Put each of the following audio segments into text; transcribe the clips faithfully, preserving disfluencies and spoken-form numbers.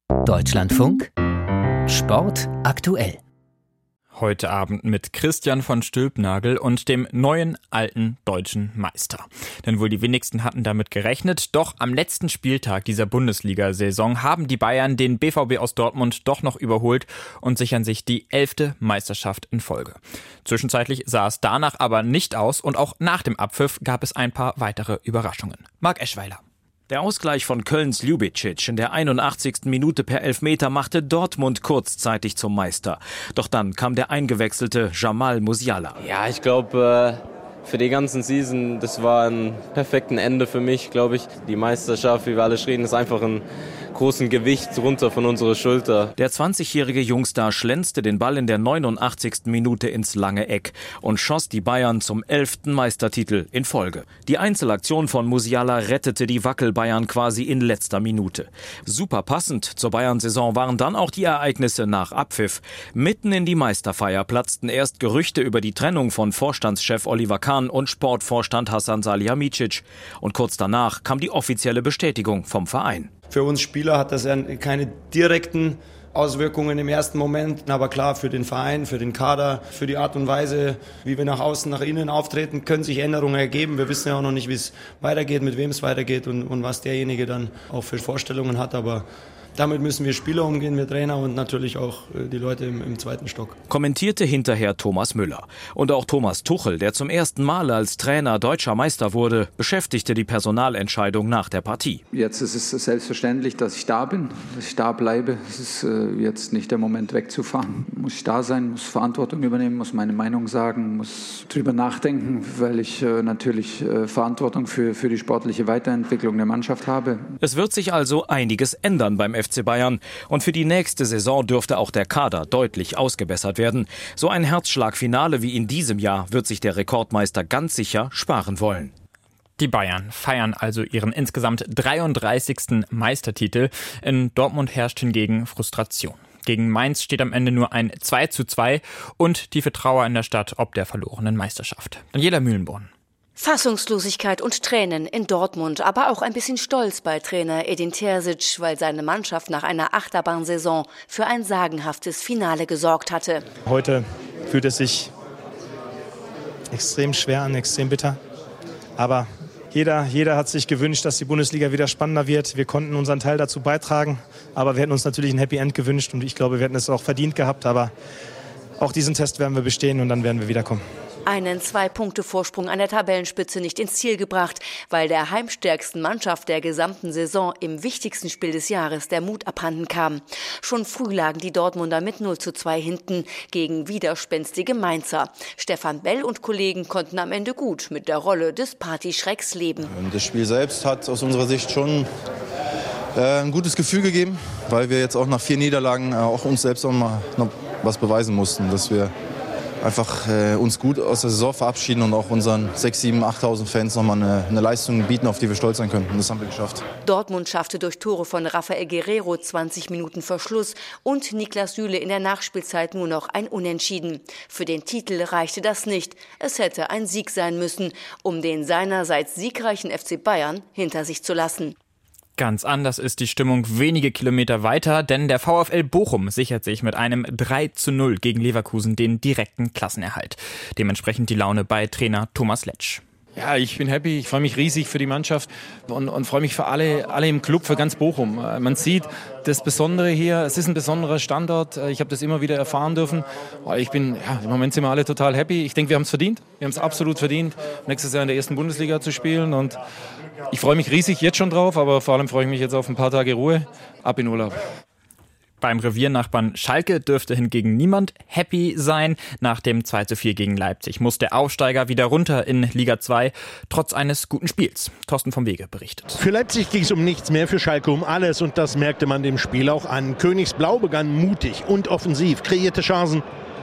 Deutschlandfunk Sport aktuell. Heute Abend mit Christian von Stülpnagel und dem neuen alten deutschen Meister. Denn wohl die wenigsten hatten damit gerechnet, doch am letzten Spieltag dieser Bundesliga-Saison haben die Bayern den B V B aus Dortmund doch noch überholt und sichern sich die elfte Meisterschaft in Folge. Zwischenzeitlich sah es danach aber nicht aus und auch nach dem Abpfiff gab es ein paar weitere Überraschungen. Marc Eschweiler. Der Ausgleich von Kölns Ljubicic in der einundachtzigsten Minute per Elfmeter machte Dortmund kurzzeitig zum Meister. Doch dann kam der eingewechselte Jamal Musiala. Ja, ich glaube, für die ganzen Season, das war ein perfektes Ende für mich, glaube ich. Die Meisterschaft, wie wir alle schrien, ist einfach ein großen Gewicht runter von unserer Schulter. Der zwanzigjährige Jungstar schlänzte den Ball in der neunundachtzigsten Minute ins lange Eck und schoss die Bayern zum elften Meistertitel in Folge. Die Einzelaktion von Musiala rettete die Wackel-Bayern quasi in letzter Minute. Super passend zur Bayern-Saison waren dann auch die Ereignisse nach Abpfiff. Mitten in die Meisterfeier platzten erst Gerüchte über die Trennung von Vorstandschef Oliver Kahn und Sportvorstand Hasan Salihamidzic. Und kurz danach kam die offizielle Bestätigung vom Verein. Für uns Spieler hat das ja keine direkten Auswirkungen im ersten Moment, aber klar, für den Verein, für den Kader, für die Art und Weise, wie wir nach außen, nach innen auftreten, können sich Änderungen ergeben. Wir wissen ja auch noch nicht, wie es weitergeht, mit wem es weitergeht und, und was derjenige dann auch für Vorstellungen hat, aber damit müssen wir Spieler umgehen, wir Trainer und natürlich auch die Leute im, im zweiten Stock. Kommentierte hinterher Thomas Müller. Und auch Thomas Tuchel, der zum ersten Mal als Trainer deutscher Meister wurde, beschäftigte die Personalentscheidung nach der Partie. Jetzt ist es selbstverständlich, dass ich da bin, dass ich da bleibe. Es ist äh, jetzt nicht der Moment wegzufahren. Muss ich da sein, muss Verantwortung übernehmen, muss meine Meinung sagen, muss drüber nachdenken, weil ich äh, natürlich äh, Verantwortung für, für die sportliche Weiterentwicklung der Mannschaft habe. Es wird sich also einiges ändern beim F C Bayern. Und für die nächste Saison dürfte auch der Kader deutlich ausgebessert werden. So ein Herzschlagfinale wie in diesem Jahr wird sich der Rekordmeister ganz sicher sparen wollen. Die Bayern feiern also ihren insgesamt dreiunddreißigsten Meistertitel. In Dortmund herrscht hingegen Frustration. Gegen Mainz steht am Ende nur ein zwei zu zwei und tiefe Trauer in der Stadt ob der verlorenen Meisterschaft. Daniela Mühlenborn. Fassungslosigkeit und Tränen in Dortmund, aber auch ein bisschen Stolz bei Trainer Edin Terzic, weil seine Mannschaft nach einer Achterbahnsaison für ein sagenhaftes Finale gesorgt hatte. Heute fühlt es sich extrem schwer an, extrem bitter. Aber jeder, jeder hat sich gewünscht, dass die Bundesliga wieder spannender wird. Wir konnten unseren Teil dazu beitragen, aber wir hätten uns natürlich ein Happy End gewünscht und ich glaube, wir hätten es auch verdient gehabt. Aber auch diesen Test werden wir bestehen und dann werden wir wiederkommen. Einen Zwei-Punkte-Vorsprung an der Tabellenspitze nicht ins Ziel gebracht, weil der heimstärksten Mannschaft der gesamten Saison im wichtigsten Spiel des Jahres der Mut abhanden kam. Schon früh lagen die Dortmunder mit null zu zwei hinten gegen widerspenstige Mainzer. Stefan Bell und Kollegen konnten am Ende gut mit der Rolle des Partyschrecks leben. Das Spiel selbst hat aus unserer Sicht schon äh, ein gutes Gefühl gegeben, weil wir jetzt auch nach vier Niederlagen äh, auch uns selbst noch mal noch was beweisen mussten, dass wir einfach äh, uns gut aus der Saison verabschieden und auch unseren sechstausend, siebentausend, achttausend Fans nochmal eine, eine Leistung bieten, auf die wir stolz sein können. Und das haben wir geschafft. Dortmund schaffte durch Tore von Rafael Guerreiro zwanzig Minuten Verschluss und Niklas Süle in der Nachspielzeit nur noch ein Unentschieden. Für den Titel reichte das nicht. Es hätte ein Sieg sein müssen, um den seinerseits siegreichen F C Bayern hinter sich zu lassen. Ganz anders ist die Stimmung wenige Kilometer weiter, denn der VfL Bochum sichert sich mit einem drei zu null gegen Leverkusen den direkten Klassenerhalt. Dementsprechend die Laune bei Trainer Thomas Letsch. Ja, ich bin happy, ich freue mich riesig für die Mannschaft und, und freue mich für alle, alle im Club, für ganz Bochum. Man sieht das Besondere hier, es ist ein besonderer Standort, ich habe das immer wieder erfahren dürfen. Ich bin, ja, im Moment sind wir alle total happy. Ich denke, wir haben es verdient, wir haben es absolut verdient, nächstes Jahr in der ersten Bundesliga zu spielen und ich freue mich riesig jetzt schon drauf, aber vor allem freue ich mich jetzt auf ein paar Tage Ruhe, ab in Urlaub. Beim Reviernachbarn Schalke dürfte hingegen niemand happy sein. Nach dem zwei zu vier gegen Leipzig muss der Aufsteiger wieder runter in Liga zwei, trotz eines guten Spiels. Thorsten vom Wege berichtet. Für Leipzig ging es um nichts mehr, für Schalke um alles und das merkte man dem Spiel auch an. Königsblau begann mutig und offensiv, kreierte Chancen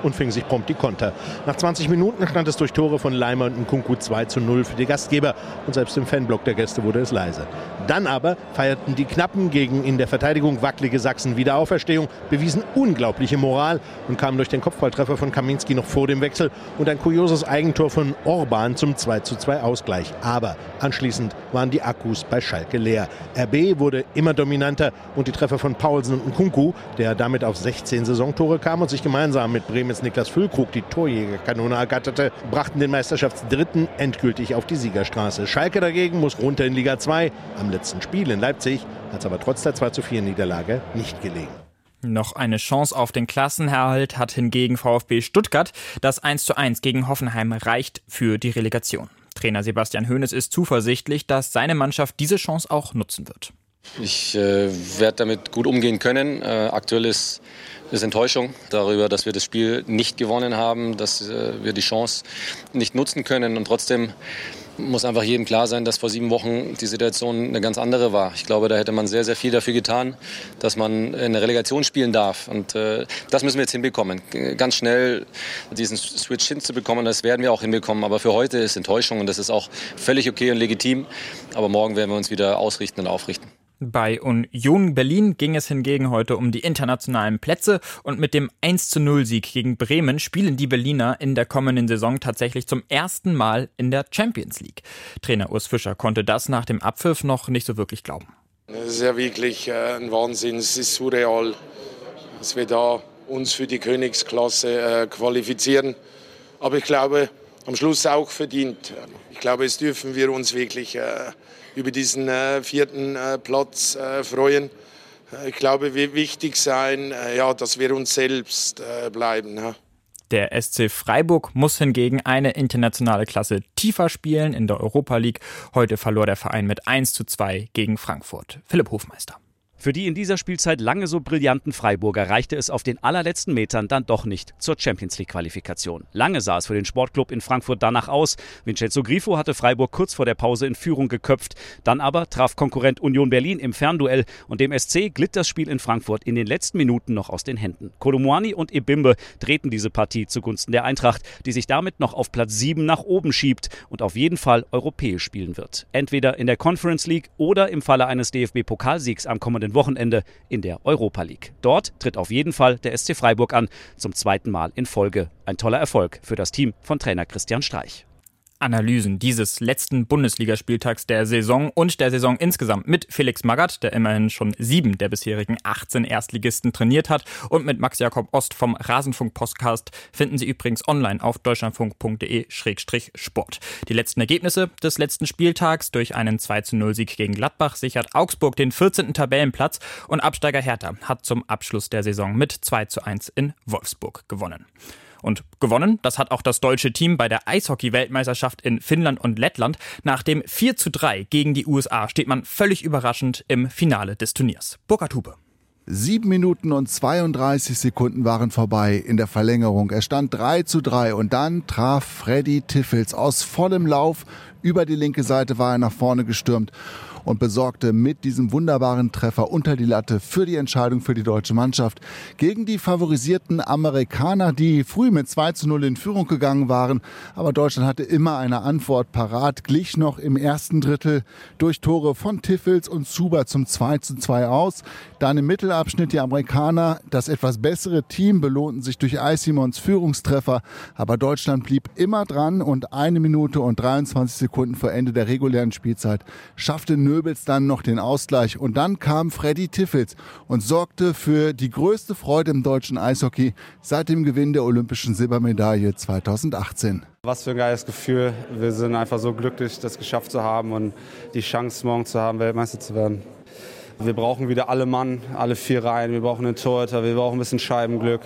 und fing sich prompt die Konter. Nach zwanzig Minuten stand es durch Tore von Leimer und Nkunku zwei zu null für die Gastgeber und selbst im Fanblock der Gäste wurde es leise. Dann aber feierten die knappen gegen in der Verteidigung wackelige Sachsen Wiederauferstehung, bewiesen unglaubliche Moral und kamen durch den Kopfballtreffer von Kaminski noch vor dem Wechsel und ein kurioses Eigentor von Orban zum zwei zu zwei Ausgleich. Aber anschließend waren die Akkus bei Schalke leer. R B wurde immer dominanter und die Treffer von Paulsen und Nkunku, der damit auf sechzehn Saisontore kam und sich gemeinsam mit Bremens Niklas Füllkrug die Torjägerkanone ergatterte, brachten den Meisterschaftsdritten endgültig auf die Siegerstraße. Schalke dagegen muss runter in Liga zwei. Am letzten Spiel in Leipzig hat es aber trotz der zwei zu vier Niederlage nicht gelegen. Noch eine Chance auf den Klassenerhalt hat hingegen VfB Stuttgart. Das eins zu eins gegen Hoffenheim reicht für die Relegation. Trainer Sebastian Hoeneß ist zuversichtlich, dass seine Mannschaft diese Chance auch nutzen wird. Ich äh, werde damit gut umgehen können. Äh, aktuell ist es Enttäuschung darüber, dass wir das Spiel nicht gewonnen haben, dass äh, wir die Chance nicht nutzen können. Und trotzdem muss einfach jedem klar sein, dass vor sieben Wochen die Situation eine ganz andere war. Ich glaube, da hätte man sehr, sehr viel dafür getan, dass man eine Relegation spielen darf. Und äh, das müssen wir jetzt hinbekommen. Ganz schnell diesen Switch hinzubekommen, das werden wir auch hinbekommen. Aber für heute ist Enttäuschung und das ist auch völlig okay und legitim. Aber morgen werden wir uns wieder ausrichten und aufrichten. Bei Union Berlin ging es hingegen heute um die internationalen Plätze und mit dem eins zu null Sieg gegen Bremen spielen die Berliner in der kommenden Saison tatsächlich zum ersten Mal in der Champions League. Trainer Urs Fischer konnte das nach dem Abpfiff noch nicht so wirklich glauben. Es ist ja wirklich ein Wahnsinn, es ist surreal, dass wir da uns für die Königsklasse äh, qualifizieren. Aber ich glaube, am Schluss auch verdient. Ich glaube, es dürfen wir uns wirklich äh, über diesen äh, vierten äh, Platz äh, freuen. Ich glaube, wir wichtig sein, äh, ja, dass wir uns selbst äh, bleiben. Ja. Der S C Freiburg muss hingegen eine internationale Klasse tiefer spielen in der Europa League. Heute verlor der Verein mit eins zu zwei gegen Frankfurt. Philipp Hofmeister. Für die in dieser Spielzeit lange so brillanten Freiburger reichte es auf den allerletzten Metern dann doch nicht zur Champions-League-Qualifikation. Lange sah es für den Sportclub in Frankfurt danach aus. Vincenzo Grifo hatte Freiburg kurz vor der Pause in Führung geköpft. Dann aber traf Konkurrent Union Berlin im Fernduell und dem S C glitt das Spiel in Frankfurt in den letzten Minuten noch aus den Händen. Kolomuani und Ebimbe drehten diese Partie zugunsten der Eintracht, die sich damit noch auf Platz sieben nach oben schiebt und auf jeden Fall europäisch spielen wird. Entweder in der Conference League oder im Falle eines D F B-Pokalsiegs am kommenden Wochenende in der Europa League. Dort tritt auf jeden Fall der S C Freiburg an, zum zweiten Mal in Folge. Ein toller Erfolg für das Team von Trainer Christian Streich. Analysen dieses letzten Bundesligaspieltags der Saison und der Saison insgesamt mit Felix Magath, der immerhin schon sieben der bisherigen achtzehn Erstligisten trainiert hat, und mit Max Jakob Ost vom Rasenfunk-Podcast finden Sie übrigens online auf deutschlandfunk punkt de Schrägstrich Sport. Die letzten Ergebnisse des letzten Spieltags: durch einen zwei zu null Sieg gegen Gladbach sichert Augsburg den vierzehnten Tabellenplatz und Absteiger Hertha hat zum Abschluss der Saison mit zwei zu eins in Wolfsburg gewonnen. Und gewonnen, das hat auch das deutsche Team bei der Eishockey-Weltmeisterschaft in Finnland und Lettland. Nach dem vier zu drei gegen die U S A steht man völlig überraschend im Finale des Turniers. Burkhard Hube. Sieben Minuten und zweiunddreißig Sekunden waren vorbei in der Verlängerung. Es stand drei zu drei und dann traf Freddy Tiffels aus vollem Lauf. Über die linke Seite war er nach vorne gestürmt und besorgte mit diesem wunderbaren Treffer unter die Latte für die Entscheidung für die deutsche Mannschaft gegen die favorisierten Amerikaner, die früh mit zwei zu null in Führung gegangen waren. Aber Deutschland hatte immer eine Antwort parat, glich noch im ersten Drittel durch Tore von Tiffels und Zuber zum zwei zu zwei aus. Dann im Mittelabschnitt die Amerikaner, das etwas bessere Team, belohnten sich durch Eissimons Führungstreffer. Aber Deutschland blieb immer dran und eine Minute und dreiundzwanzig Sekunden vor Ende der regulären Spielzeit schaffte Nöbels dann noch den Ausgleich. Und dann kam Freddy Tiffels und sorgte für die größte Freude im deutschen Eishockey seit dem Gewinn der olympischen Silbermedaille zweitausendachtzehn. Was für ein geiles Gefühl. Wir sind einfach so glücklich, das geschafft zu haben und die Chance morgen zu haben, Weltmeister zu werden. Wir brauchen wieder alle Mann, alle vier Reihen. Wir brauchen einen Torhüter, wir brauchen ein bisschen Scheibenglück.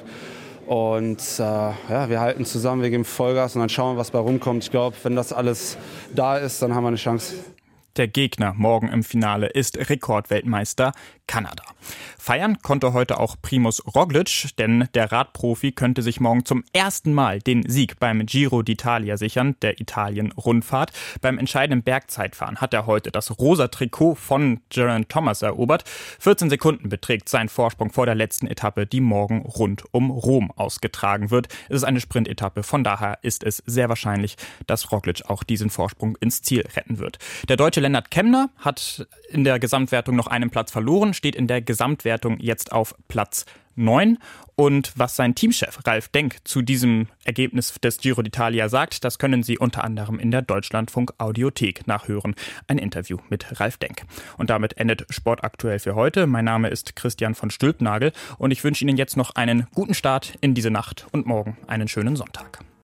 Und äh, ja, wir halten zusammen, wir geben Vollgas und dann schauen wir, was bei rumkommt. Ich glaube, wenn das alles da ist, dann haben wir eine Chance. Der Gegner morgen im Finale ist Rekordweltmeister Kanada. Feiern konnte heute auch Primož Roglič, denn der Radprofi könnte sich morgen zum ersten Mal den Sieg beim Giro d'Italia sichern, der Italien-Rundfahrt. Beim entscheidenden Bergzeitfahren hat er heute das rosa Trikot von Geraint Thomas erobert. vierzehn Sekunden beträgt sein Vorsprung vor der letzten Etappe, die morgen rund um Rom ausgetragen wird. Es ist eine Sprintetappe, von daher ist es sehr wahrscheinlich, dass Roglič auch diesen Vorsprung ins Ziel retten wird. Der Deutsche Lennart Kämna hat in der Gesamtwertung noch einen Platz verloren, steht in der Gesamtwertung jetzt auf Platz neun. Und was sein Teamchef Ralf Denk zu diesem Ergebnis des Giro d'Italia sagt, das können Sie unter anderem in der Deutschlandfunk Audiothek nachhören. Ein Interview mit Ralf Denk. Und damit endet Sport aktuell für heute. Mein Name ist Christian von Stülpnagel und ich wünsche Ihnen jetzt noch einen guten Start in diese Nacht und morgen einen schönen Sonntag.